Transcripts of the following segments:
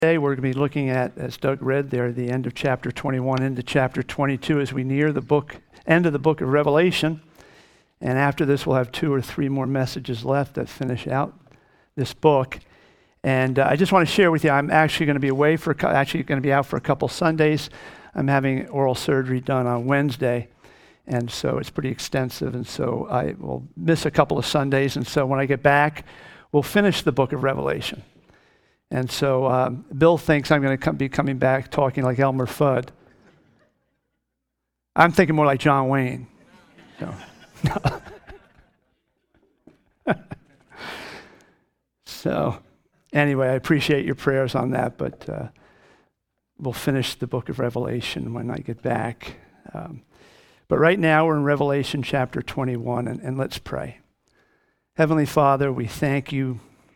Today we're going to be looking at, as Doug read there, the end of chapter 21 into chapter 22 as we near the end of the book of Revelation. And after this, we'll have 2 or 3 more messages left that finish out this book. And I just want to share with you, I'm actually going to be away out for a couple Sundays. I'm having oral surgery done on Wednesday, and so it's pretty extensive. And so I will miss a couple of Sundays. And so when I get back, we'll finish the book of Revelation. And so Bill thinks I'm going to be coming back talking like Elmer Fudd. I'm thinking more like John Wayne. So anyway, I appreciate your prayers on that, but we'll finish the book of Revelation when I get back. But right now we're in Revelation chapter 21, and let's pray. Heavenly Father, we thank you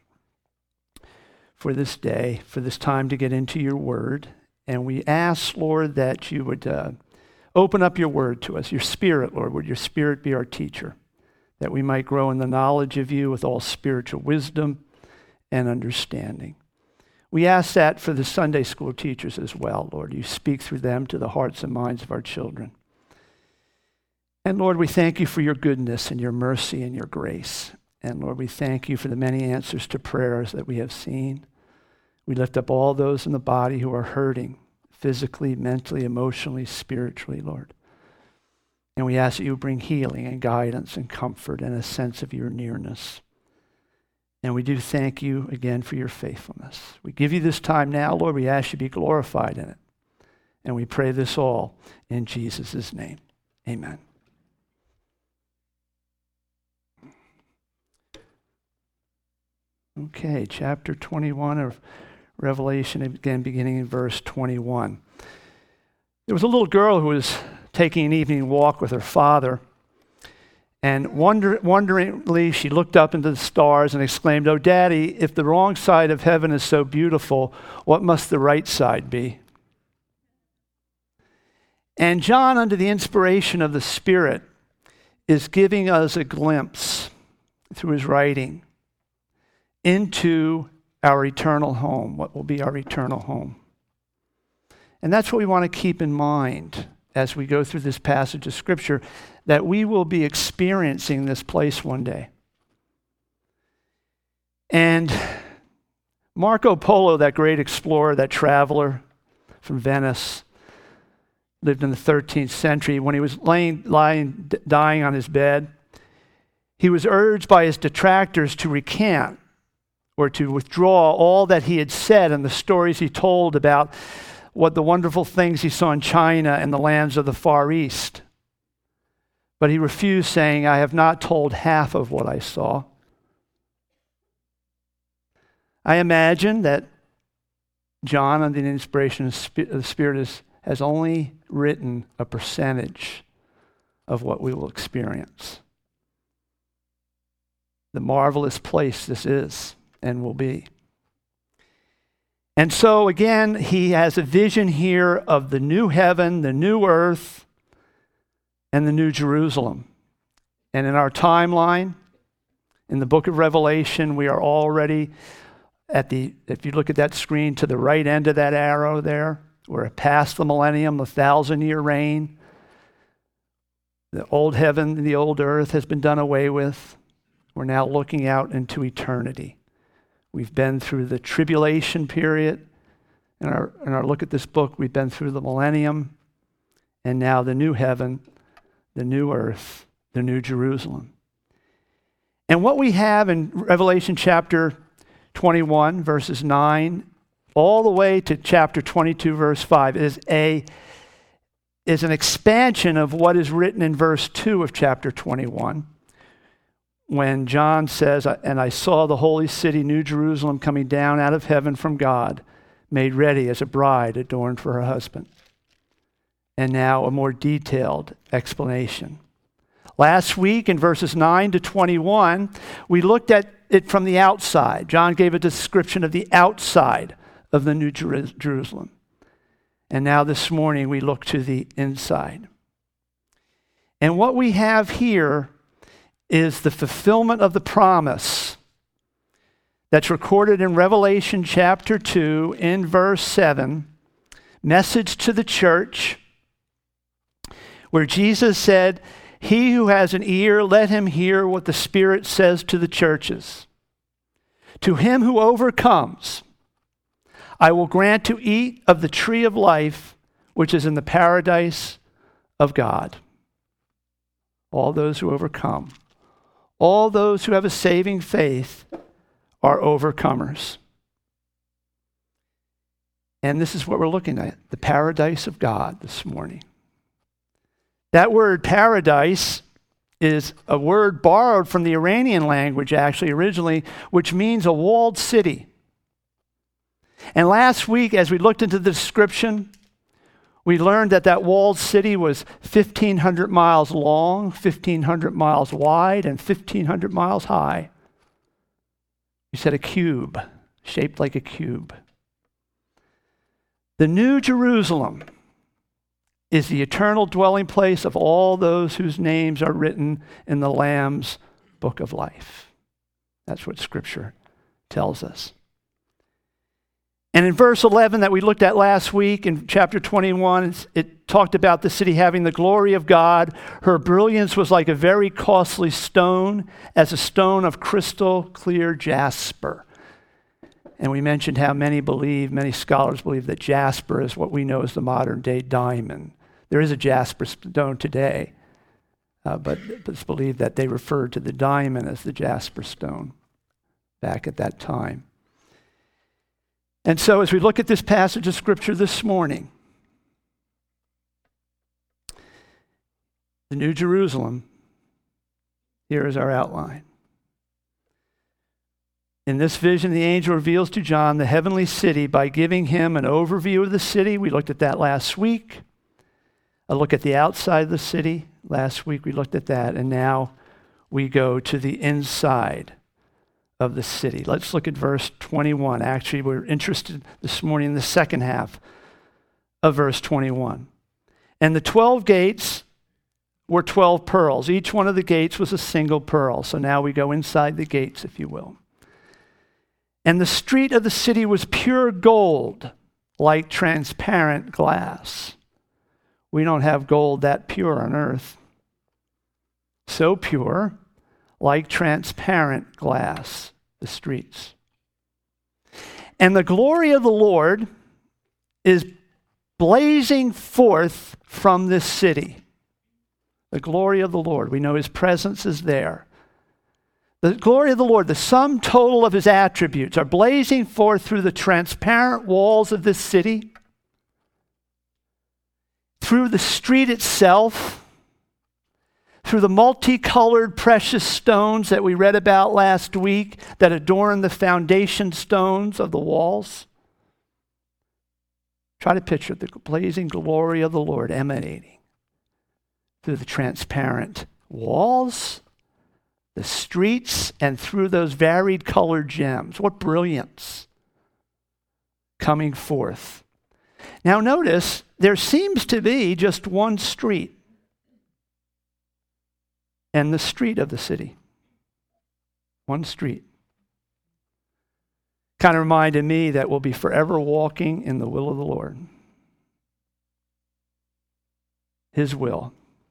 for this day, for this time to get into your word. And we ask, Lord, that you would open up your word to us, your spirit, Lord. Would your spirit be our teacher, that we might grow in the knowledge of you with all spiritual wisdom and understanding. We ask that for the Sunday school teachers as well, Lord. You speak through them to the hearts and minds of our children. And Lord, we thank you for your goodness and your mercy and your grace. And Lord, we thank you for the many answers to prayers that we have seen. We lift up all those in the body who are hurting, physically, mentally, emotionally, spiritually, Lord. And we ask that you bring healing and guidance and comfort and a sense of your nearness. And we do thank you again for your faithfulness. We give you this time now, Lord. We ask you to be glorified in it. And we pray this all in Jesus' name. Amen. Okay, chapter 21 of Revelation, again beginning in verse 21. There was a little girl who was taking an evening walk with her father, and wonderingly she looked up into the stars and exclaimed, "Oh, Daddy, if the wrong side of heaven is so beautiful, what must the right side be?" And John, under the inspiration of the Spirit, is giving us a glimpse through his writing into our eternal home, what will be our eternal home. And that's what we want to keep in mind as we go through this passage of Scripture, that we will be experiencing this place one day. And Marco Polo, that great explorer, that traveler from Venice, lived in the 13th century. When he was dying on his bed, he was urged by his detractors to recant or to withdraw all that he had said and the stories he told about what the wonderful things he saw in China and the lands of the Far East. But he refused, saying, "I have not told half of what I saw." I imagine that John, under the inspiration of the Spirit, has only written a percentage of what we will experience. The marvelous place this is and will be. And so again, he has a vision here of the new heaven, the new earth, and the new Jerusalem. And in our timeline, in the book of Revelation, we are already if you look at that screen to the right end of that arrow there, we're past the millennium, the 1,000-year reign. The old heaven and the old earth has been done away with. We're now looking out into eternity. We've been through the tribulation period. In our look at this book, we've been through the millennium, and now the new heaven, the new earth, the new Jerusalem. And what we have in Revelation chapter 21, verses 9, all the way to chapter 22, verse 5, is an expansion of what is written in verse 2 of chapter 21. When John says, "And I saw the holy city, New Jerusalem, coming down out of heaven from God, made ready as a bride adorned for her husband." And now a more detailed explanation. Last week in verses 9 to 21, we looked at it from the outside. John gave a description of the outside of the New Jerusalem. And now this morning we look to the inside. And what we have here is the fulfillment of the promise that's recorded in Revelation chapter 2 in verse 7, message to the church, where Jesus said, "He who has an ear, let him hear what the Spirit says to the churches. To him who overcomes, I will grant to eat of the tree of life, which is in the paradise of God." All those who overcome, all those who have a saving faith are overcomers. And this is what we're looking at, the paradise of God this morning. That word paradise is a word borrowed from the Iranian language, actually, originally, which means a walled city. And last week, as we looked into the description, we learned that that walled city was 1,500 miles long, 1,500 miles wide, and 1,500 miles high. We said a cube, shaped like a cube. The New Jerusalem is the eternal dwelling place of all those whose names are written in the Lamb's book of life. That's what Scripture tells us. And in verse 11 that we looked at last week, in chapter 21, it talked about the city having the glory of God. Her brilliance was like a very costly stone, as a stone of crystal clear jasper. And we mentioned how many scholars believe that jasper is what we know as the modern day diamond. There is a jasper stone today, but it's believed that they referred to the diamond as the jasper stone back at that time. And so as we look at this passage of Scripture this morning, the New Jerusalem, here is our outline. In this vision, the angel reveals to John the heavenly city by giving him an overview of the city. We looked at that last week. A look at the outside of the city. Last week we looked at that, and now we go to the inside of the city. Let's look at verse 21. Actually, we're interested this morning in the second half of verse 21. And the 12 gates were 12 pearls. Each one of the gates was a single pearl. So now we go inside the gates, if you will. And the street of the city was pure gold, like transparent glass. We don't have gold that pure on earth. So pure, like transparent glass, the streets. And the glory of the Lord is blazing forth from this city. The glory of the Lord. We know his presence is there. The glory of the Lord, the sum total of his attributes, are blazing forth through the transparent walls of this city, through the street itself, through the multicolored precious stones that we read about last week that adorn the foundation stones of the walls. Try to picture the blazing glory of the Lord emanating through the transparent walls, the streets, and through those varied colored gems. What brilliance coming forth. Now notice, there seems to be just one street, and the street of the city. One street. Kind of reminded me that we'll be forever walking in the will of the Lord. His will.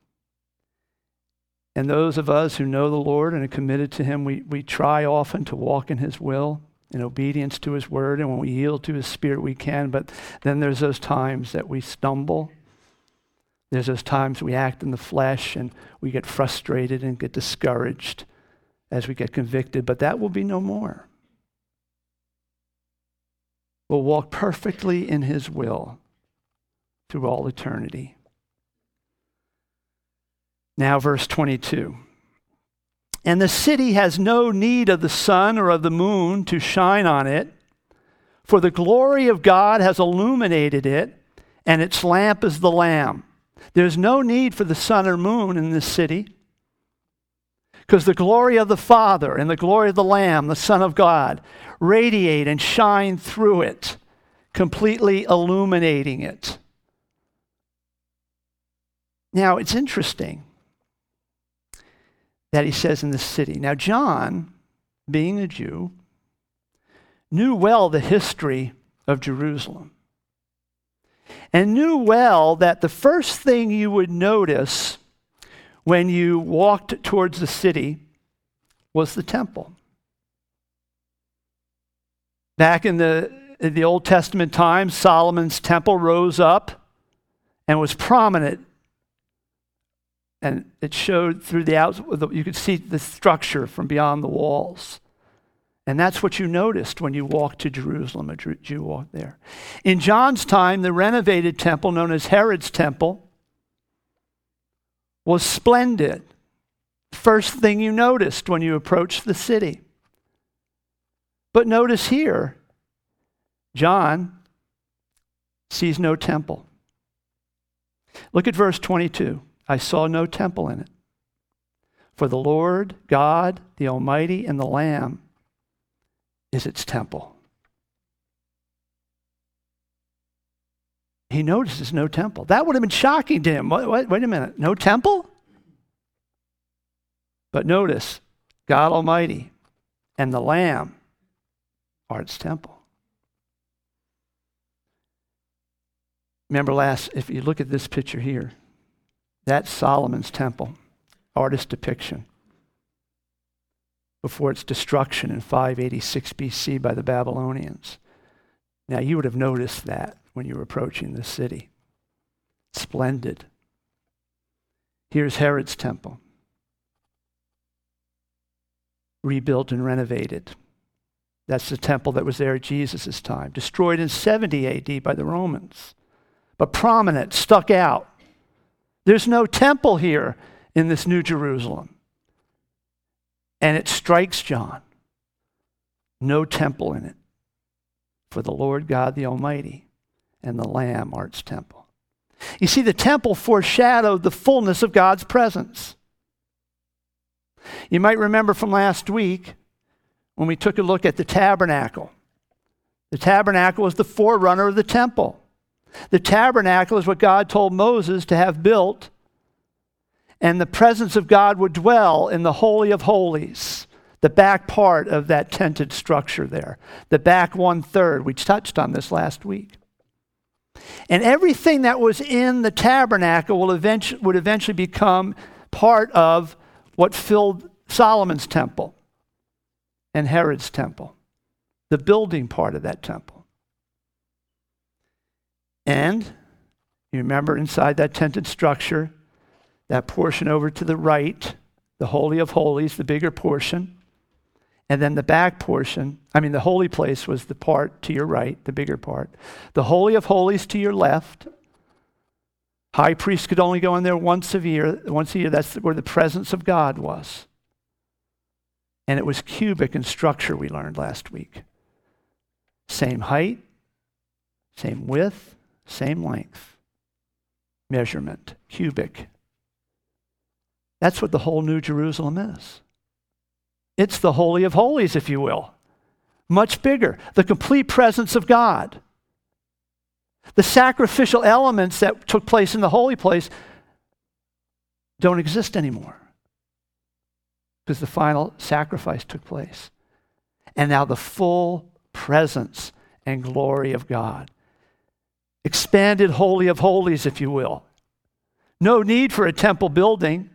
And those of us who know the Lord and are committed to him, we try often to walk in his will, in obedience to his word, and when we yield to his Spirit, we can. But then there's those times that we stumble. There's those times we act in the flesh and we get frustrated and get discouraged as we get convicted. But that will be no more. We'll walk perfectly in his will through all eternity. Now, verse 22. And the city has no need of the sun or of the moon to shine on it, for the glory of God has illuminated it, and its lamp is the Lamb. There's no need for the sun or moon in this city, because the glory of the Father and the glory of the Lamb, the Son of God, radiate and shine through it, completely illuminating it. Now, it's interesting that he says in the city. Now, John, being a Jew, knew well the history of Jerusalem and knew well that the first thing you would notice when you walked towards the city was the temple. Back in the Old Testament times, Solomon's temple rose up and was prominent. And it showed through you could see the structure from beyond the walls. And that's what you noticed when you walked to Jerusalem, a Jew walked there. In John's time, the renovated temple, known as Herod's temple, was splendid. First thing you noticed when you approached the city. But notice here, John sees no temple. Look at verse 22. I saw no temple in it. For the Lord God, the Almighty, and the Lamb is its temple. He notices no temple. That would have been shocking to him. Wait a minute, no temple? But notice, God Almighty and the Lamb are its temple. Remember if you look at this picture here, that's Solomon's temple, artist depiction, before its destruction in 586 BC by the Babylonians. Now you would have noticed that when you were approaching the city. Splendid. Here's Herod's temple, rebuilt and renovated. That's the temple that was there at Jesus' time, destroyed in 70 AD by the Romans, but prominent, stuck out. There's no temple here in this New Jerusalem. And it strikes John. No temple in it. For the Lord God the Almighty and the Lamb are its temple. You see, the temple foreshadowed the fullness of God's presence. You might remember from last week when we took a look at the tabernacle. The tabernacle was the forerunner of the temple. The tabernacle is what God told Moses to have built, and the presence of God would dwell in the Holy of Holies, the back part of that tented structure there, the back 1/3. We touched on this last week. And everything that was in the tabernacle would eventually become part of what filled Solomon's temple and Herod's temple, the building part of that temple. And you remember inside that tented structure, that portion over to the right, the Holy of Holies, the bigger portion, and then the back portion, the holy place was the part to your right, the bigger part. The Holy of Holies to your left. High priest could only go in there once a year. That's where the presence of God was. And it was cubic in structure, we learned last week. Same height, same width, same length, measurement, cubic. That's what the whole New Jerusalem is. It's the Holy of Holies, if you will. Much bigger. The complete presence of God. The sacrificial elements that took place in the holy place don't exist anymore because the final sacrifice took place. And now the full presence and glory of God. Expanded Holy of Holies, if you will. No need for a temple building.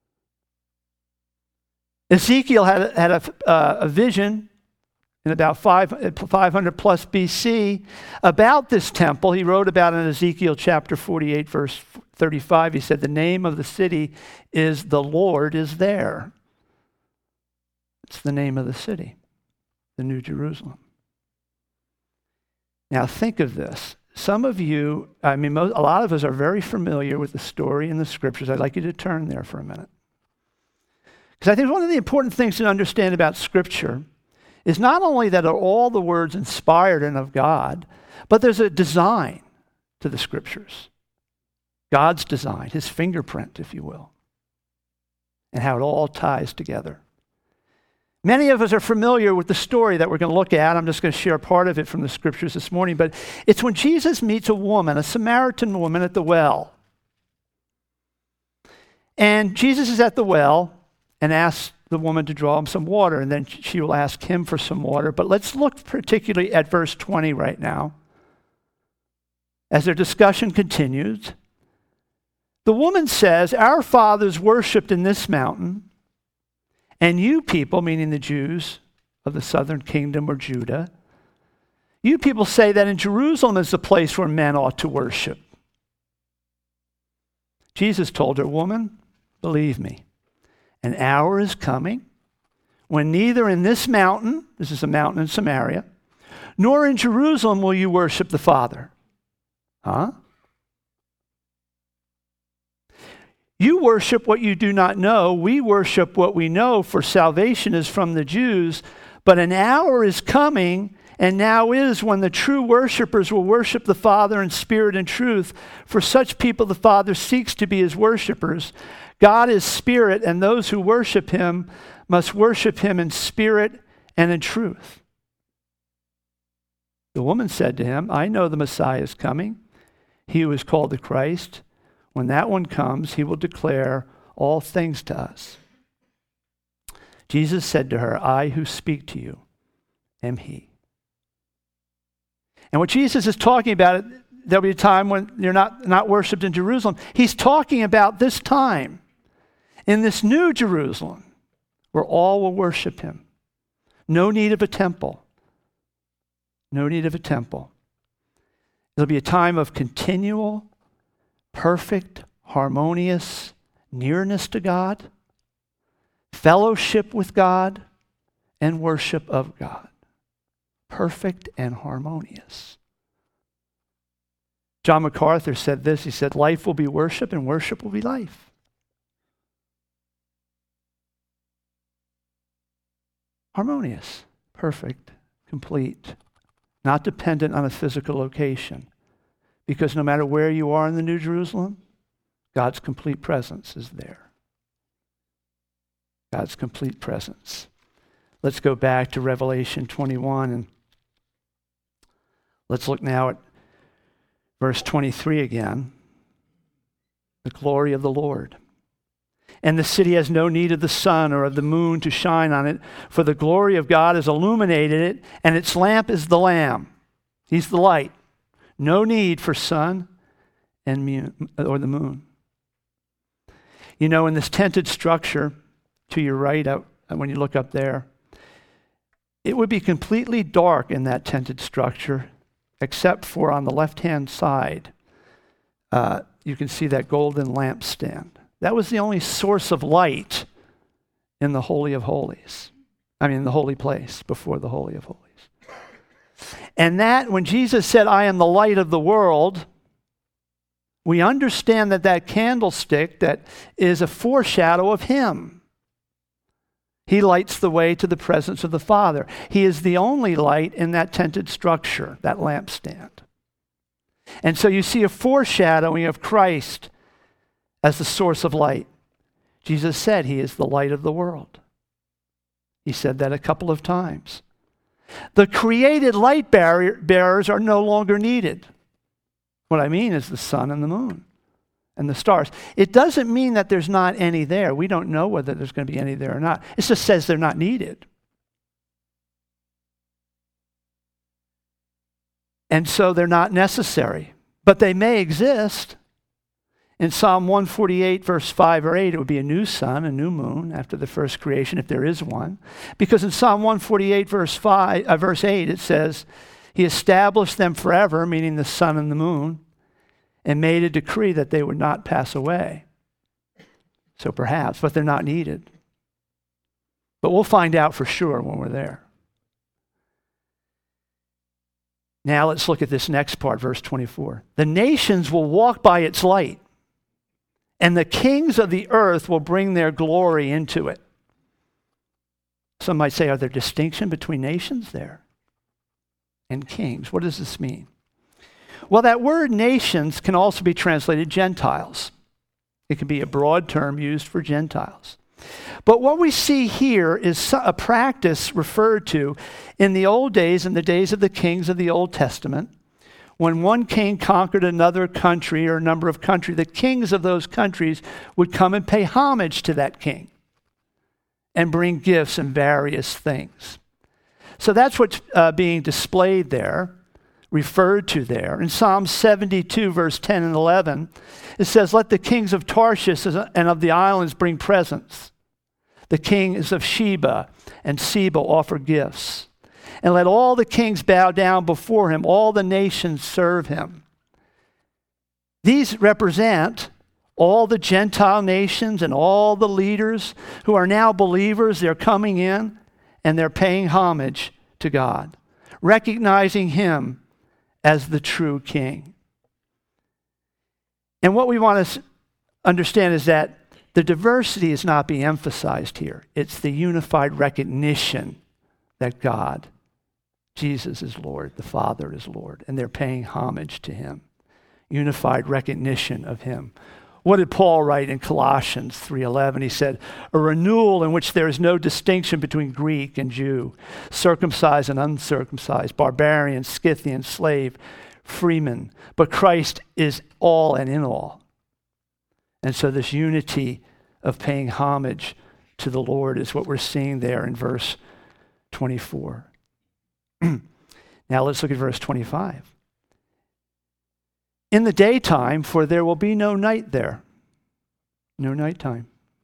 Ezekiel had a vision in about 500 plus BC about this temple. He wrote about it in Ezekiel chapter 48, verse 35. He said, the name of the city is The Lord is There. It's the name of the city, the New Jerusalem. Now think of this. Some of you, a lot of us are very familiar with the story in the scriptures. I'd like you to turn there for a minute. Because I think one of the important things to understand about Scripture is not only that are all the words inspired and of God, but there's a design to the Scriptures. God's design, his fingerprint, if you will, and how it all ties together. Many of us are familiar with the story that we're going to look at. I'm just going to share part of it from the Scriptures this morning, but it's when Jesus meets a woman, a Samaritan woman at the well. And Jesus is at the well and asks the woman to draw him some water, and then she will ask him for some water. But let's look particularly at verse 20 right now. As their discussion continues, the woman says, "Our fathers worshipped in this mountain, and you people," meaning the Jews of the southern kingdom or Judah, "you people say that in Jerusalem is the place where men ought to worship." Jesus told her, "Woman, believe me, an hour is coming when neither in this mountain," this is a mountain in Samaria, "nor in Jerusalem will you worship the Father." Huh? "You worship what you do not know. We worship what we know, for salvation is from the Jews. But an hour is coming, and now is, when the true worshipers will worship the Father in spirit and truth. For such people the Father seeks to be his worshipers. God is spirit, and those who worship him must worship him in spirit and in truth." The woman said to him, "I know the Messiah is coming, he who is called the Christ. When that one comes, he will declare all things to us." Jesus said to her, "I who speak to you am he." And what Jesus is talking about, there'll be a time when you're not worshipped in Jerusalem. He's talking about this time in this new Jerusalem where all will worship him. No need of a temple. No need of a temple. It'll be a time of continual, perfect, harmonious nearness to God, fellowship with God, and worship of God. Perfect and harmonious. John MacArthur said this. He said, "Life will be worship and worship will be life." Harmonious, perfect, complete, not dependent on a physical location. Because no matter where you are in the New Jerusalem, God's complete presence is there. God's complete presence. Let's go back to Revelation 21 and let's look now at verse 23 again. The glory of the Lord. "And the city has no need of the sun or of the moon to shine on it, for the glory of God has illuminated it, and its lamp is the Lamb." He's the light. No need for sun or the moon. You know, in this tented structure, to your right, when you look up there, it would be completely dark in that tented structure, except for on the left-hand side, you can see that golden lampstand. That was the only source of light in the Holy of Holies. The holy place before the Holy of Holies. And that, when Jesus said, "I am the light of the world," we understand that candlestick that is a foreshadow of him. He lights the way to the presence of the Father. He is the only light in that tented structure, that lampstand. And so you see a foreshadowing of Christ as the source of light. Jesus said he is the light of the world. He said that a couple of times. The created light bearers are no longer needed. What I mean is the sun and the moon and the stars. It doesn't mean that there's not any there. We don't know whether there's going to be any there or not. It just says they're not needed. And so they're not necessary. But they may exist. In Psalm 148, verse 5 or 8, it would be a new sun, a new moon after the first creation, if there is one. Because in Psalm 148, verse 8, it says, "He established them forever," meaning the sun and the moon, "and made a decree that they would not pass away." So perhaps, but they're not needed. But we'll find out for sure when we're there. Now let's look at this next part, verse 24. "The nations will walk by its light, and the kings of the earth will bring their glory into it." Some might say, are there distinction between nations there and kings? What does this mean? Well, that word nations can also be translated Gentiles. It can be a broad term used for Gentiles. But what we see here is a practice referred to in the old days, in the days of the kings of the Old Testament. When one king conquered another country or a number of countries, the kings of those countries would come and pay homage to that king. and bring gifts and various things. So that's what's being displayed there, referred to there. In Psalm 72, verse 10 and 11, it says, "Let the kings of Tarshish and of the islands bring presents. The kings of Sheba and Seba offer gifts. And let all the kings bow down before him, all the nations serve him." These represent all the Gentile nations and all the leaders who are now believers. They're coming in and they're paying homage to God, recognizing him as the true king. And what we want to understand is that the diversity is not being emphasized here. It's the unified recognition that God, Jesus is Lord, the Father is Lord, and they're paying homage to him. Unified recognition of him. What did Paul write in Colossians 3:11? He said, "A renewal in which there is no distinction between Greek and Jew, circumcised and uncircumcised, barbarian, Scythian, slave, freeman, but Christ is all and in all." And so this unity of paying homage to the Lord is what we're seeing there in verse 24. Now let's look at verse 25. "In the daytime, for there will be no night there." No nighttime.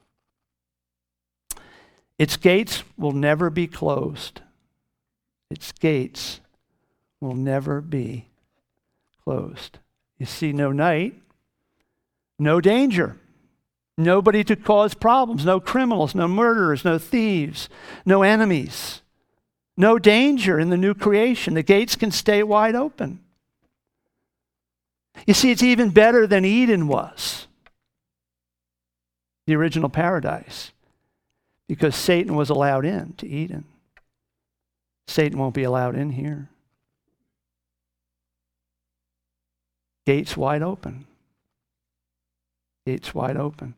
"Its gates will never be closed." Its gates will never be closed. You see, no night, no danger. Nobody to cause problems, no criminals, no murderers, no thieves, no enemies. No danger in the new creation. The gates can stay wide open. You see, it's even better than Eden was, the original paradise, because Satan was allowed in to Eden. Satan won't be allowed in here. Gates wide open. Gates wide open.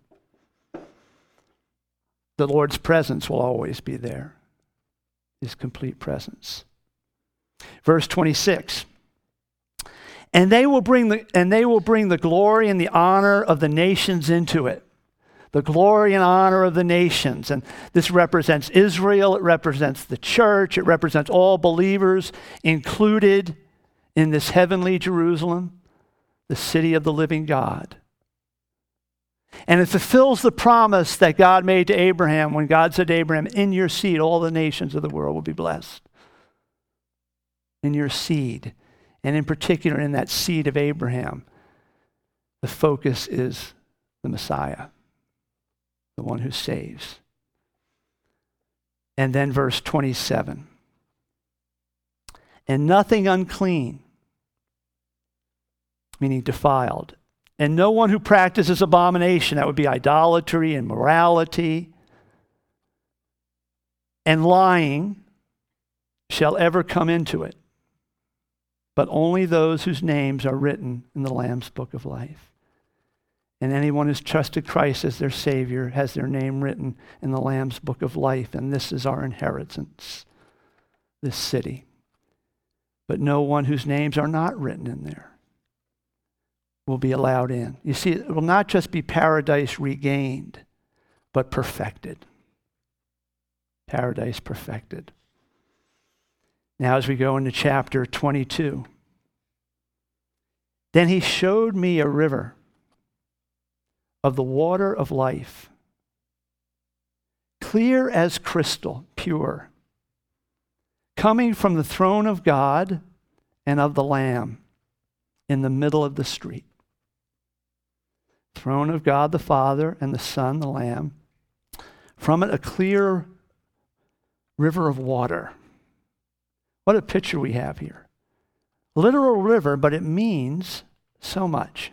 The Lord's presence will always be there, his complete presence. Verse 26. And they will bring the glory and the honor of the nations into it. The glory and honor of the nations. And this represents Israel. It represents the church. It represents all believers included in this heavenly Jerusalem, the city of the living God. And it fulfills the promise that God made to Abraham when God said to Abraham, "In your seed, all the nations of the world will be blessed." In your seed. And in particular, in that seed of Abraham, the focus is the Messiah, the one who saves. And then verse 27. "And nothing unclean," meaning defiled, "and no one who practices abomination," that would be idolatry and immorality, "and lying, shall ever come into it, but only those whose names are written in the Lamb's book of life." And anyone who's trusted Christ as their Savior has their name written in the Lamb's book of life, and this is our inheritance, this city. But no one whose names are not written in there will be allowed in. You see, it will not just be paradise regained, but perfected. Paradise perfected. Now as we go into chapter 22. "Then he showed me a river of the water of life, clear as crystal, pure, coming from the throne of God and of the Lamb in the middle of the street." Throne of God the Father and the Son, the Lamb. From it a clear river of water. What a picture we have here. Literal river, but it means so much.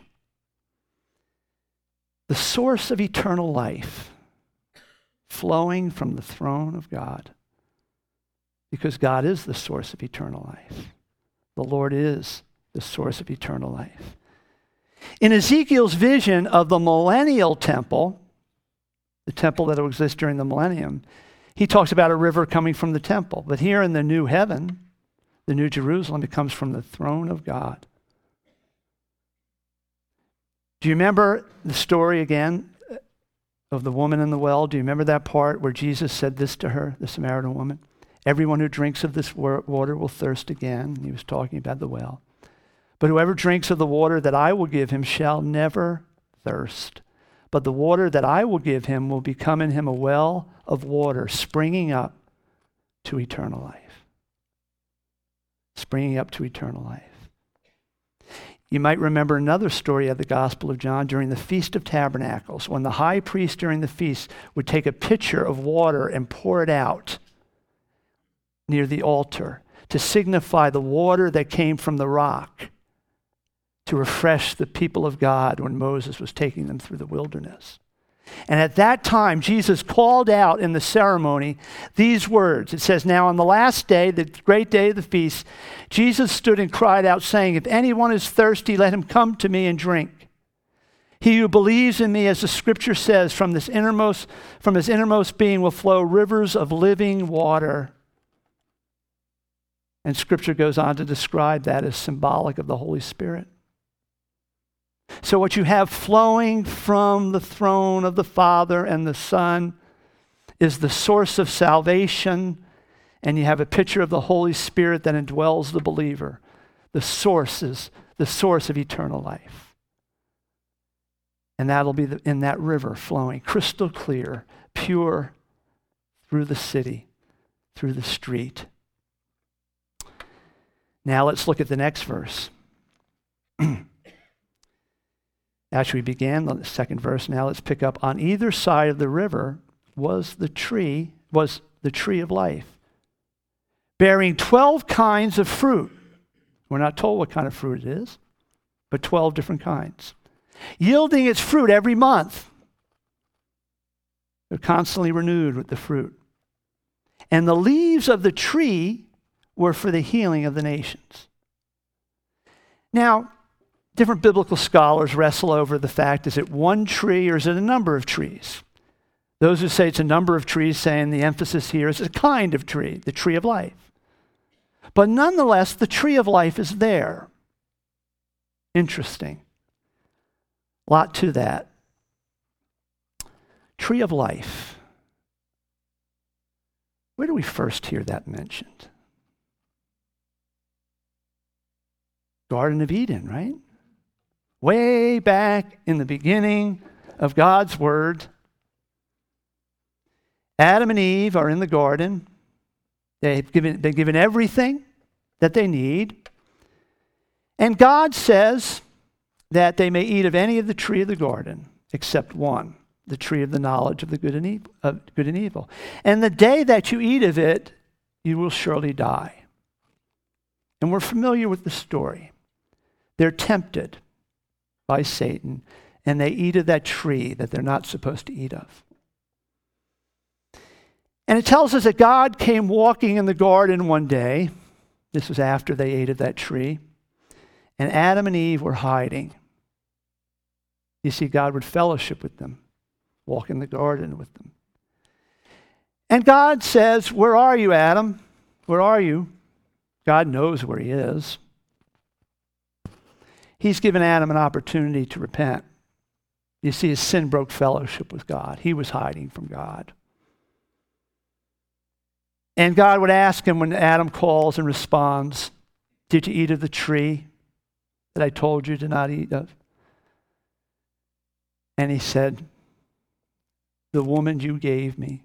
The source of eternal life flowing from the throne of God, because God is the source of eternal life. The Lord is the source of eternal life. In Ezekiel's vision of the millennial temple, the temple that will exist during the millennium, he talks about a river coming from the temple. But here in the new heaven, the new Jerusalem, it comes from the throne of God. Do you remember the story again of the woman in the well. Do you remember that part where Jesus said this to her, the Samaritan woman? Everyone who drinks of this water will thirst again. He was talking about the well. But whoever drinks of the water that I will give him shall never thirst. But the water that I will give him will become in him a well of water springing up to eternal life. Springing up to eternal life. You might remember another story of the Gospel of John during the Feast of Tabernacles, when the high priest during the feast would take a pitcher of water and pour it out near the altar to signify the water that came from the rock to refresh the people of God when Moses was taking them through the wilderness. And at that time, Jesus called out in the ceremony these words. It says, now on the last day, the great day of the feast, Jesus stood and cried out, saying, if anyone is thirsty, let him come to me and drink. He who believes in me, as the scripture says, from his innermost being will flow rivers of living water. And scripture goes on to describe that as symbolic of the Holy Spirit. So what you have flowing from the throne of the Father and the Son is the source of salvation, and you have a picture of the Holy Spirit that indwells the believer. The source is the source of eternal life. And that'll be in that river flowing crystal clear, pure, through the city, through the street. Now let's look at the next verse. Actually, we began the second verse. Now let's pick up. On either side of the river was the tree of life, bearing 12 kinds of fruit. We're not told what kind of fruit it is, but 12 different kinds, yielding its fruit every month. They're constantly renewed with the fruit. And the leaves of the tree were for the healing of the nations. Now, different biblical scholars wrestle over the fact, is it one tree or is it a number of trees? Those who say it's a number of trees saying the emphasis here is a kind of tree, the tree of life. But nonetheless, the tree of life is there. Interesting. A lot to that. Tree of life. Where do we first hear that mentioned? Garden of Eden, right? Way back in the beginning of God's Word, Adam and Eve are in the garden. They've been given everything that they need. And God says that they may eat of any of the tree of the garden except one, the tree of the knowledge of the good and evil. And the day that you eat of it, you will surely die. And we're familiar with the story. They're tempted by Satan, and they eat of that tree that they're not supposed to eat of. And it tells us that God came walking in the garden one day. This was after they ate of that tree. And Adam and Eve were hiding. You see, God would fellowship with them, walk in the garden with them. And God says, where are you, Adam? Where are you? God knows where he is. He's given Adam an opportunity to repent. You see, his sin broke fellowship with God. He was hiding from God. And God would ask him when Adam calls and responds, did you eat of the tree that I told you to not eat of? And he said, the woman you gave me.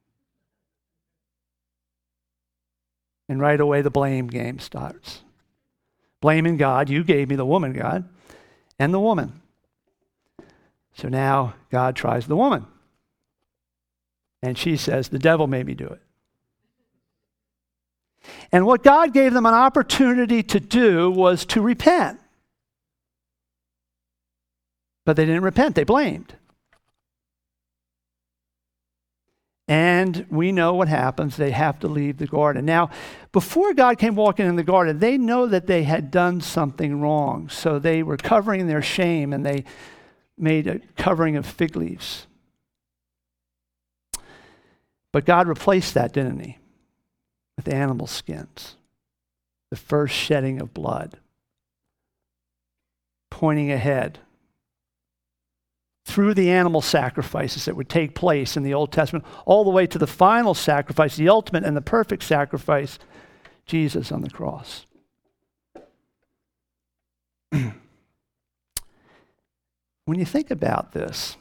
And right away the blame game starts. Blaming God, you gave me the woman, God, and the woman. So now God tries the woman. And she says, the devil made me do it. And what God gave them an opportunity to do was to repent. But they didn't repent, they blamed. And we know what happens. They have to leave the garden. Now, before God came walking in the garden, they know that they had done something wrong. So they were covering their shame, and they made a covering of fig leaves. But God replaced that, didn't he? With animal skins. The first shedding of blood. Pointing ahead through the animal sacrifices that would take place in the Old Testament, all the way to the final sacrifice, the ultimate and the perfect sacrifice, Jesus on the cross. When you think about this,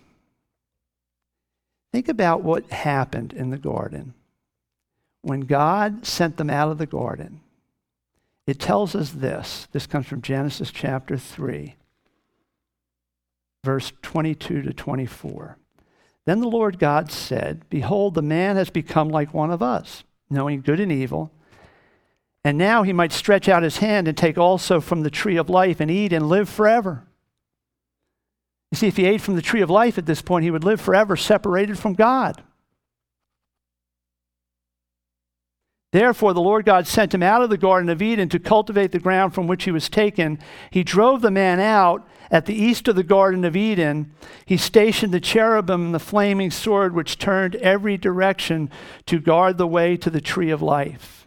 think about what happened in the garden. When God sent them out of the garden, it tells us this. This comes from Genesis chapter 3, verse 22 to 24. Then the Lord God said, "Behold, the man has become like one of us, knowing good and evil. And now he might stretch out his hand and take also from the tree of life and eat and live forever." You see, if he ate from the tree of life at this point, he would live forever separated from God. Therefore, the Lord God sent him out of the Garden of Eden to cultivate the ground from which he was taken. He drove the man out at the east of the Garden of Eden. He stationed the cherubim and the flaming sword, which turned every direction to guard the way to the tree of life.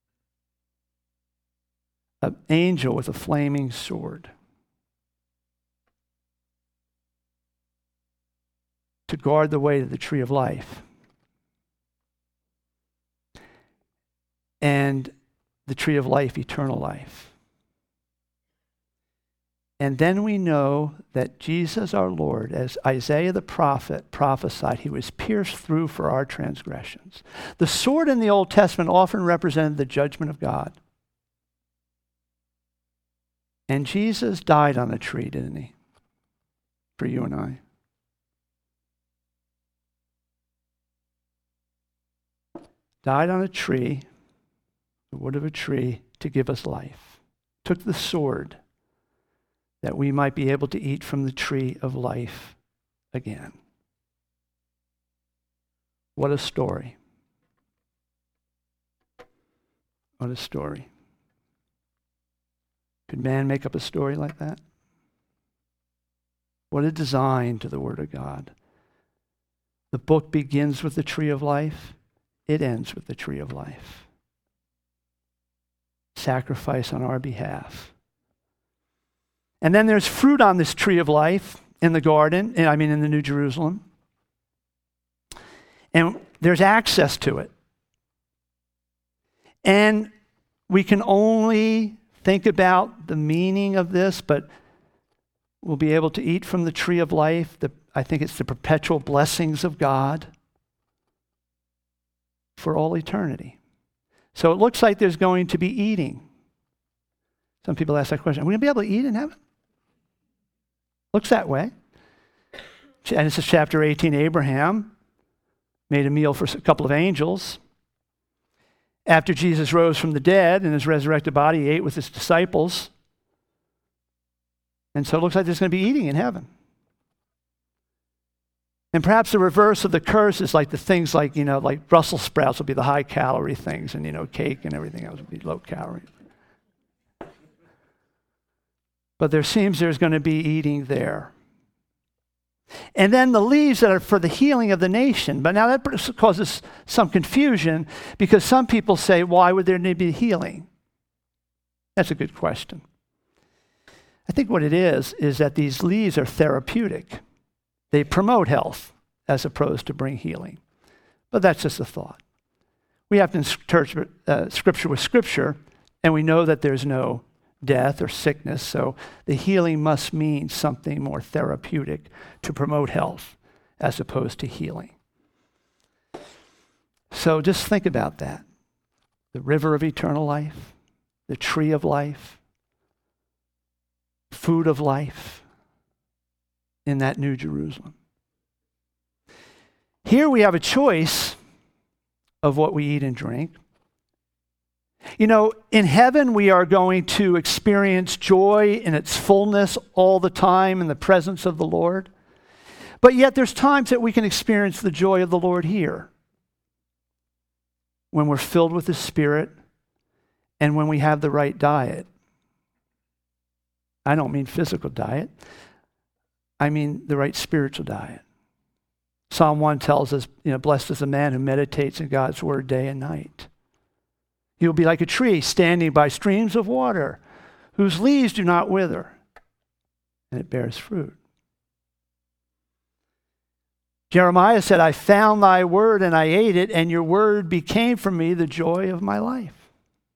An angel with a flaming sword to guard the way to the tree of life. And the tree of life, eternal life. And then we know that Jesus our Lord, as Isaiah the prophet prophesied, he was pierced through for our transgressions. The sword in the Old Testament often represented the judgment of God. And Jesus died on a tree, didn't he? For you and I. Died on a tree, the wood of a tree, to give us life. Took the sword that we might be able to eat from the tree of life again. What a story. What a story. Could man make up a story like that? What a design to the Word of God. The book begins with the tree of life. It ends with the tree of life. Sacrifice on our behalf. And then there's fruit on this tree of life in the garden, in the New Jerusalem. And there's access to it. And we can only think about the meaning of this, but we'll be able to eat from the tree of life. I think it's the perpetual blessings of God for all eternity. So it looks like there's going to be eating. Some people ask that question, are we going to be able to eat in heaven? Looks that way. Genesis chapter 18, Abraham made a meal for a couple of angels. After Jesus rose from the dead in his resurrected body, he ate with his disciples. And so it looks like there's going to be eating in heaven. And perhaps the reverse of the curse is like the things like Brussels sprouts will be the high calorie things, and cake and everything else will be low calorie. But there's going to be eating there. And then the leaves that are for the healing of the nation. But now that causes some confusion because some people say, why would there need to be healing? That's a good question. I think what it is that these leaves are therapeutic. They promote health as opposed to bring healing. But that's just a thought. We have to interpret Scripture with Scripture, and we know that there's no death or sickness, so the healing must mean something more therapeutic to promote health as opposed to healing. So just think about that. The river of eternal life, the tree of life, food of life in that New Jerusalem. Here we have a choice of what we eat and drink. In heaven we are going to experience joy in its fullness all the time in the presence of the Lord. But yet there's times that we can experience the joy of the Lord here. When we're filled with the Spirit and when we have the right diet. I don't mean physical diet. I mean the right spiritual diet. Psalm 1 tells us, blessed is the man who meditates in God's word day and night. He will be like a tree standing by streams of water, whose leaves do not wither, and it bears fruit. Jeremiah said, I found thy word and I ate it, and your word became for me the joy of my life.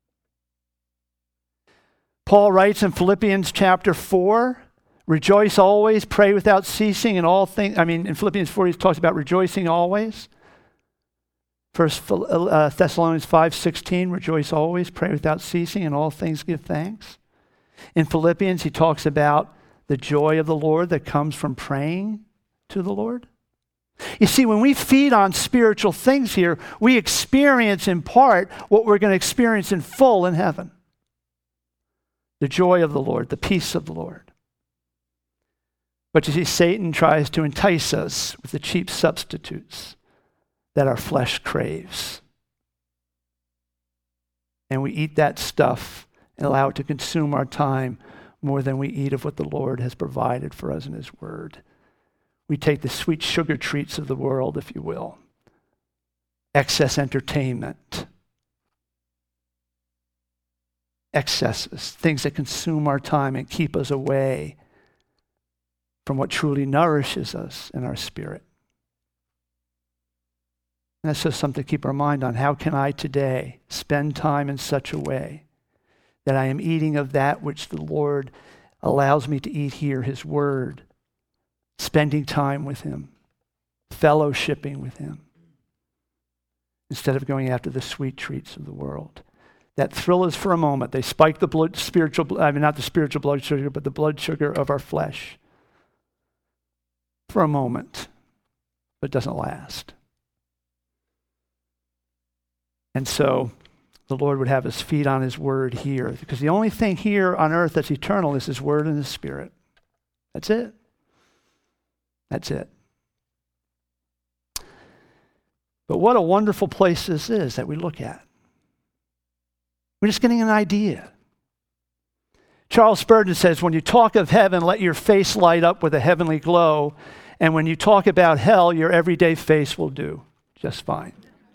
Paul writes in Philippians chapter 4, rejoice always, pray without ceasing in all things. In Philippians 4, he talks about rejoicing always. First Thessalonians 5:16, rejoice always, pray without ceasing, in all things give thanks. In Philippians, he talks about the joy of the Lord that comes from praying to the Lord. You see, when we feed on spiritual things here, we experience in part what we're going to experience in full in heaven. The joy of the Lord, the peace of the Lord. But you see, Satan tries to entice us with the cheap substitutes that our flesh craves. And we eat that stuff and allow it to consume our time more than we eat of what the Lord has provided for us in his word. We take the sweet sugar treats of the world, if you will. Excess entertainment. Excesses, things that consume our time and keep us away from what truly nourishes us in our spirit. And that's just something to keep our mind on. How can I today spend time in such a way that I am eating of that which the Lord allows me to eat here, his word, spending time with him, fellowshipping with him, instead of going after the sweet treats of the world. That thrill is for a moment. They spike the not the spiritual blood sugar, but the blood sugar of our flesh for a moment, but it doesn't last. And so the Lord would have us feed on his word here, because the only thing here on earth that's eternal is his word and his spirit. That's it. That's it. But what a wonderful place this is that we look at. We're just getting an idea. Charles Spurgeon says, when you talk of heaven, let your face light up with a heavenly glow. And when you talk about hell, your everyday face will do just fine.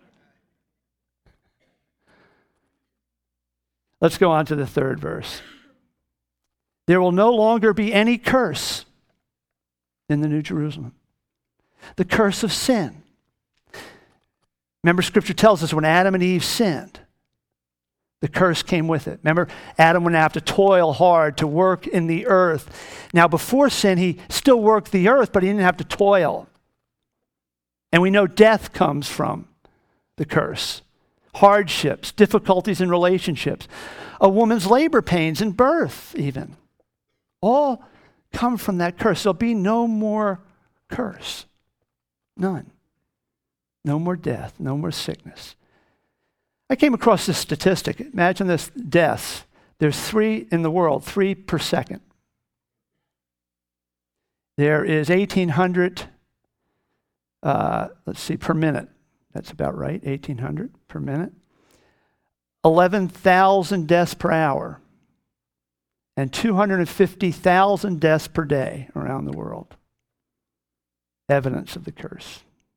Let's go on to the third verse. There will no longer be any curse in the New Jerusalem. The curse of sin. Remember, Scripture tells us when Adam and Eve sinned, the curse came with it. Remember, Adam would have to toil hard to work in the earth. Now, before sin, he still worked the earth, but he didn't have to toil. And we know death comes from the curse. Hardships, difficulties in relationships, a woman's labor pains in birth even. All come from that curse. There'll be no more curse. None. No more death, no more sickness. I came across this statistic. Imagine this, deaths. There's 3 in the world, 3 per second. There is 1,800, per minute. That's about right, 1,800 per minute. 11,000 deaths per hour. And 250,000 deaths per day around the world. Evidence of the curse.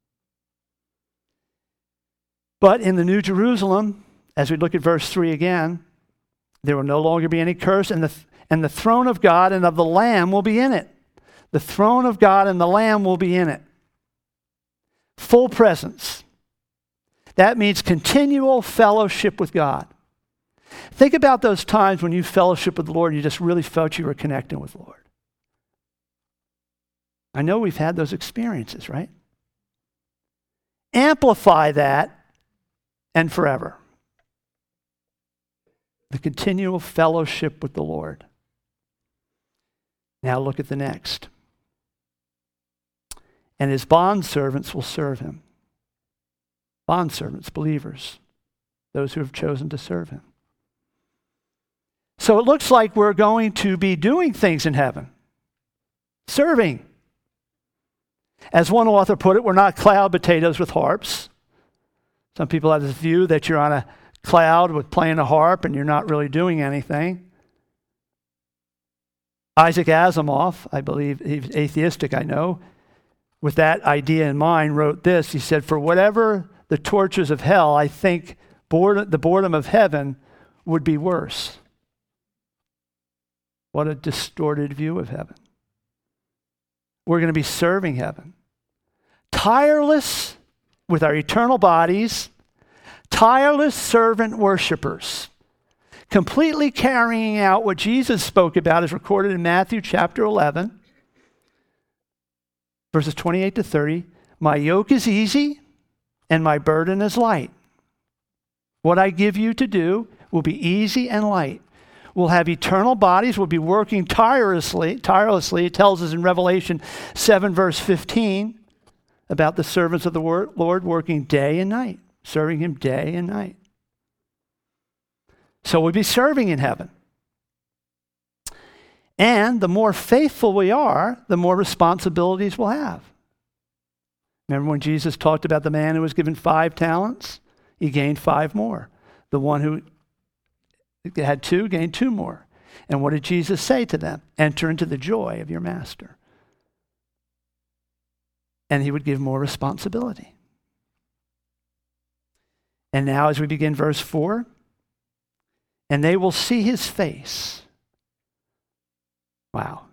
But in the New Jerusalem, as we look at verse 3 again, there will no longer be any curse, and the throne of God and of the Lamb will be in it. The throne of God and the Lamb will be in it. Full presence. That means continual fellowship with God. Think about those times when you fellowship with the Lord and you just really felt you were connecting with the Lord. I know we've had those experiences, right? Amplify that and forever. The continual fellowship with the Lord. Now look at the next. And his bondservants will serve him. Bondservants, believers, those who have chosen to serve him. So it looks like we're going to be doing things in heaven. Serving. As one author put it, we're not cloud potatoes with harps. Some people have this view that you're on a cloud with playing a harp and you're not really doing anything. Isaac Asimov, I believe he's atheistic, I know, with that idea in mind, wrote this. He said, for whatever the tortures of hell, I think the boredom of heaven would be worse. What a distorted view of heaven. We're going to be serving heaven. tireless with our eternal bodies, tireless servant worshipers, completely carrying out what Jesus spoke about as recorded in Matthew chapter 11, verses 28 to 30. My yoke is easy and my burden is light. What I give you to do will be easy and light. We'll have eternal bodies. We'll be working tirelessly. It tells us in Revelation 7, verse 15, about the servants of the Lord working day and night, serving him day and night. So we'll be serving in heaven. And the more faithful we are, the more responsibilities we'll have. Remember when Jesus talked about the man who was given 5 talents? He gained 5 more. The one who had 2 gained 2 more. And what did Jesus say to them? Enter into the joy of your master. And he would give more responsibility. And now as we begin verse 4, and they will see his face. Wow.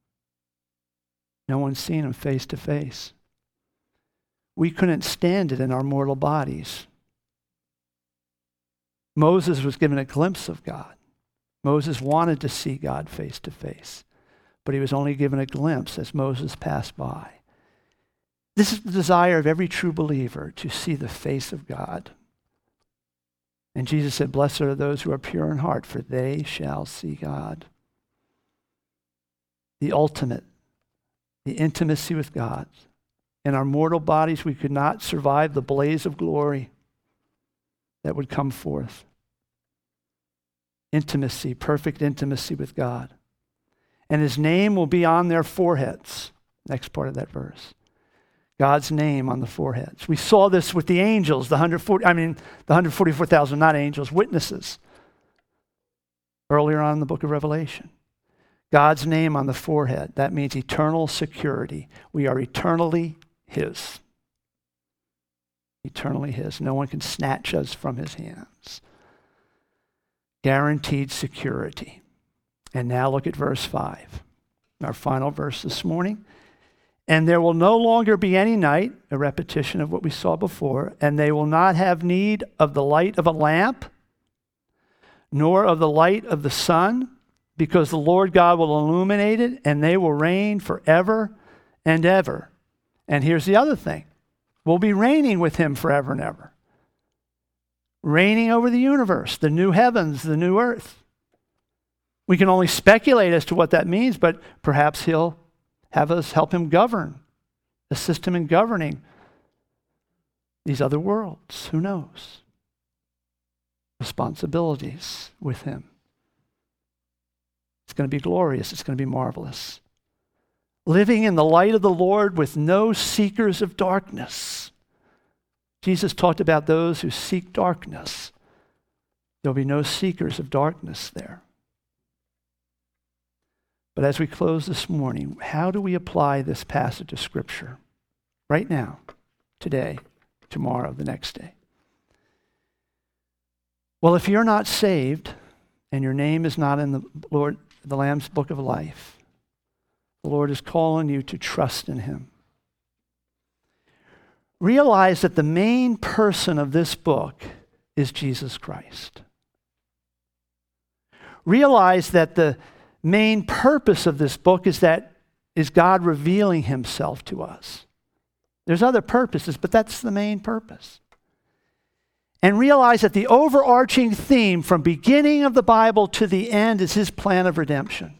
No one's seen him face to face. We couldn't stand it in our mortal bodies. Moses was given a glimpse of God. Moses wanted to see God face to face, but he was only given a glimpse as Moses passed by. This is the desire of every true believer, to see the face of God. And Jesus said, blessed are those who are pure in heart, for they shall see God. The ultimate, the intimacy with God. In our mortal bodies, we could not survive the blaze of glory that would come forth. Intimacy, perfect intimacy with God. And his name will be on their foreheads. Next part of that verse. God's name on the foreheads. We saw this with the angels, the 144,000, not angels, witnesses, earlier on in the book of Revelation. God's name on the forehead. That means eternal security. We are eternally his. Eternally his. No one can snatch us from his hands. Guaranteed security. And now look at verse 5. Our final verse this morning. And there will no longer be any night, a repetition of what we saw before, and they will not have need of the light of a lamp, nor of the light of the sun, because the Lord God will illuminate it, and they will reign forever and ever. And here's the other thing. We'll be reigning with him forever and ever. Reigning over the universe, the new heavens, the new earth. We can only speculate as to what that means, but perhaps he'll have us help him govern, assist him in governing these other worlds. Who knows? Responsibilities with him. It's going to be glorious. It's going to be marvelous. Living in the light of the Lord with no seekers of darkness. Jesus talked about those who seek darkness. There'll be no seekers of darkness there. But as we close this morning, how do we apply this passage of Scripture right now, today, tomorrow, the next day? Well, if you're not saved and your name is not in the Lamb's Book of Life, the Lord is calling you to trust in him. Realize that the main person of this book is Jesus Christ. Realize that the main purpose of this book is God revealing himself to us. There's other purposes, but that's the main purpose. And realize that the overarching theme from beginning of the Bible to the end is his plan of redemption.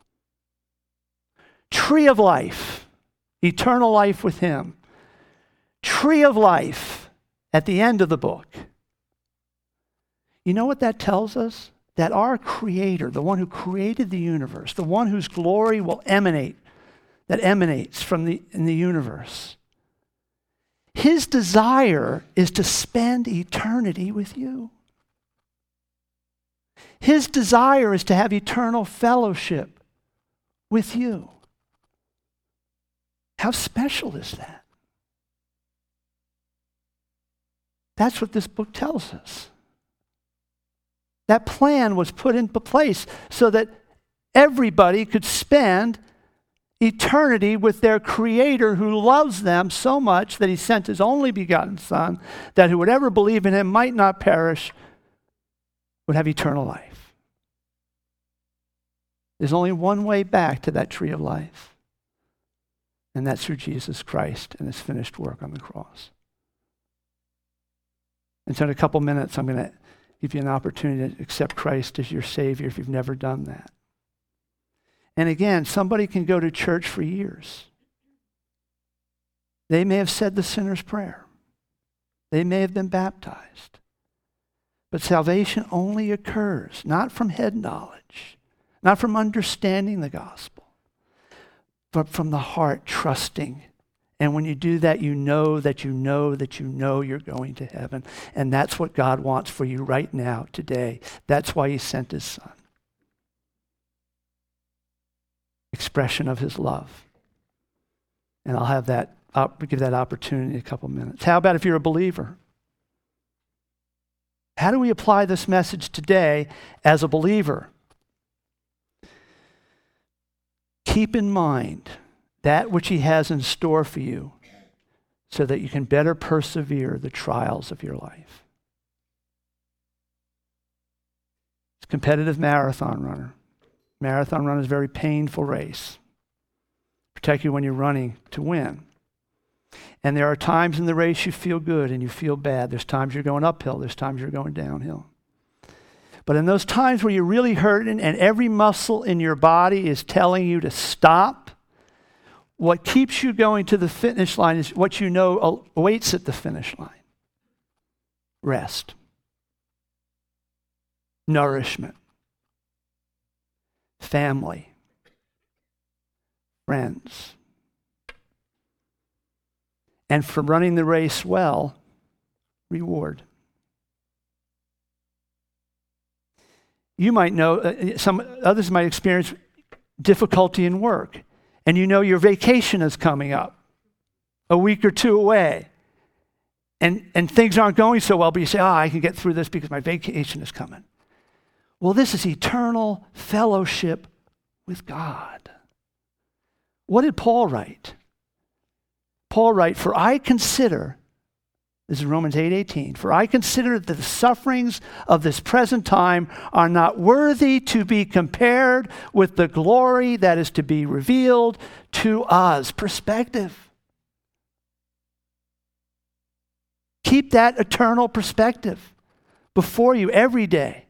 Tree of life, eternal life with him. Tree of life at the end of the book. You know what that tells us? That our Creator, the one who created the universe, the one whose glory will emanate, that emanates from in the universe, his desire is to spend eternity with you. His desire is to have eternal fellowship with you. How special is that? That's what this book tells us. That plan was put into place so that everybody could spend eternity with their Creator who loves them so much that he sent his only begotten Son, that who would ever believe in him might not perish, would have eternal life. There's only one way back to that tree of life, and that's through Jesus Christ and his finished work on the cross. And so in a couple minutes, I'm going to give you an opportunity to accept Christ as your Savior if you've never done that. And again, somebody can go to church for years. They may have said the sinner's prayer. They may have been baptized. But salvation only occurs, not from head knowledge, not from understanding the gospel, but from the heart trusting. And when you do that, you know that you know that you know you're going to heaven. And that's what God wants for you right now, today. That's why he sent his Son. Expression of his love. And I'll have that, give that opportunity in a couple minutes. How about if you're a believer? How do we apply this message today as a believer? Keep in mind that which he has in store for you so that you can better persevere the trials of your life. It's a competitive marathon runner. Marathon run is a very painful race. Protect you when you're running to win. And there are times in the race you feel good and you feel bad. There's times you're going uphill. There's times you're going downhill. But in those times where you're really hurting and every muscle in your body is telling you to stop, what keeps you going to the finish line is what you know awaits at the finish line. Rest. Nourishment. Family. Friends. And for running the race well, reward. You might know, some others might experience difficulty in work, and you know your vacation is coming up, a week or two away, and things aren't going so well, but you say, I can get through this because my vacation is coming. Well, this is eternal fellowship with God. What did Paul write? Paul writes, for I consider, this is Romans 8:18, for I consider that the sufferings of this present time are not worthy to be compared with the glory that is to be revealed to us. Perspective. Keep that eternal perspective before you every day.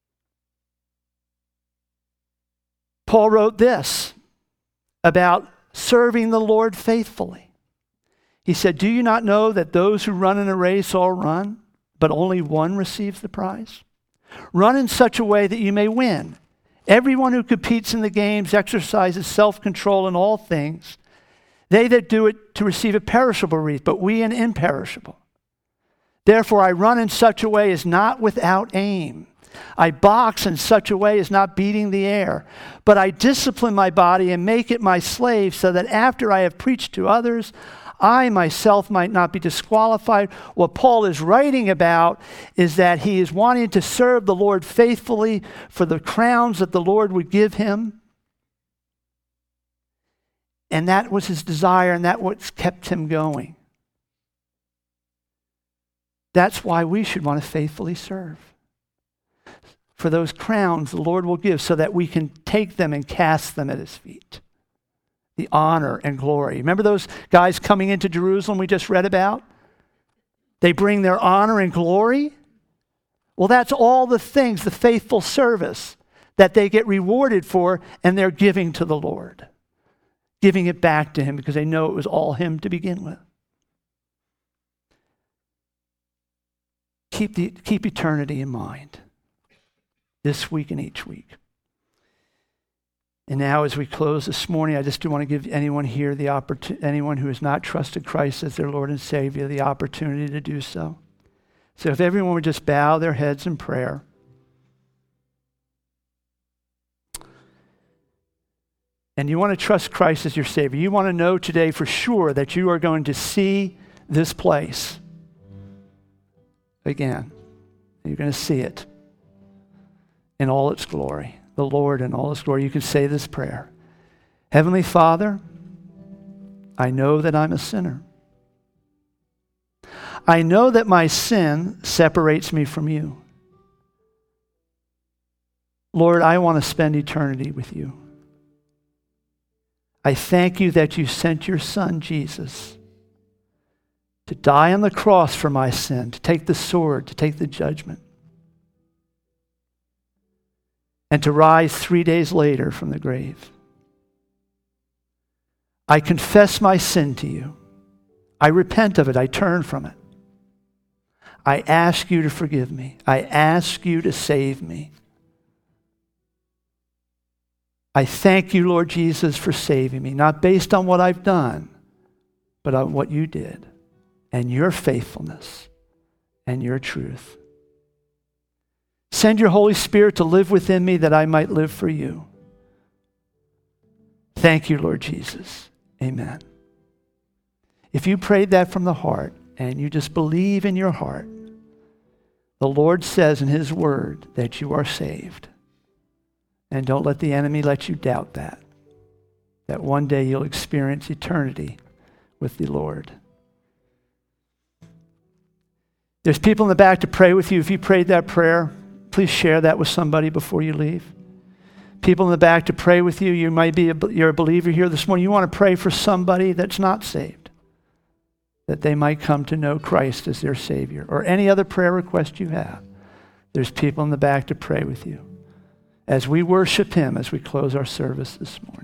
Paul wrote this about serving the Lord faithfully. He said, do you not know that those who run in a race all run, but only one receives the prize? Run in such a way that you may win. Everyone who competes in the games exercises self-control in all things. They that do it to receive a perishable wreath, but we an imperishable. Therefore I run in such a way as not without aim. I box in such a way as not beating the air. But I discipline my body and make it my slave, so that after I have preached to others, I myself might not be disqualified. What Paul is writing about is that he is wanting to serve the Lord faithfully for the crowns that the Lord would give him. And that was his desire, and that's what's kept him going. That's why we should want to faithfully serve. For those crowns the Lord will give so that we can take them and cast them at his feet. The honor and glory. Remember those guys coming into Jerusalem we just read about? They bring their honor and glory. Well, that's all the things, the faithful service that they get rewarded for, and they're giving to the Lord. Giving it back to him because they know it was all him to begin with. Keep eternity in mind this week and each week. And now as we close this morning, I just do want to give anyone here the opportunity, anyone who has not trusted Christ as their Lord and Savior, the opportunity to do so. So if everyone would just bow their heads in prayer. And you want to trust Christ as your Savior. You want to know today for sure that you are going to see this place again. You're going to see it in all its glory. The Lord in all his glory. You can say this prayer. Heavenly Father, I know that I'm a sinner. I know that my sin separates me from you. Lord, I want to spend eternity with you. I thank you that you sent your Son, Jesus, to die on the cross for my sin, to take the sword, to take the judgment, and to rise 3 days later from the grave. I confess my sin to you. I repent of it. I turn from it. I ask you to forgive me. I ask you to save me. I thank you, Lord Jesus, for saving me, not based on what I've done, but on what you did and your faithfulness and your truth. Send your Holy Spirit to live within me that I might live for you. Thank you, Lord Jesus. Amen. If you prayed that from the heart and you just believe in your heart, the Lord says in his word that you are saved. And don't let the enemy let you doubt that. That one day you'll experience eternity with the Lord. There's people in the back to pray with you. If you prayed that prayer, please share that with somebody before you leave. People in the back to pray with you. You might be you're a believer here this morning. You want to pray for somebody that's not saved, that they might come to know Christ as their Savior, or any other prayer request you have. There's people in the back to pray with you as we worship him as we close our service this morning.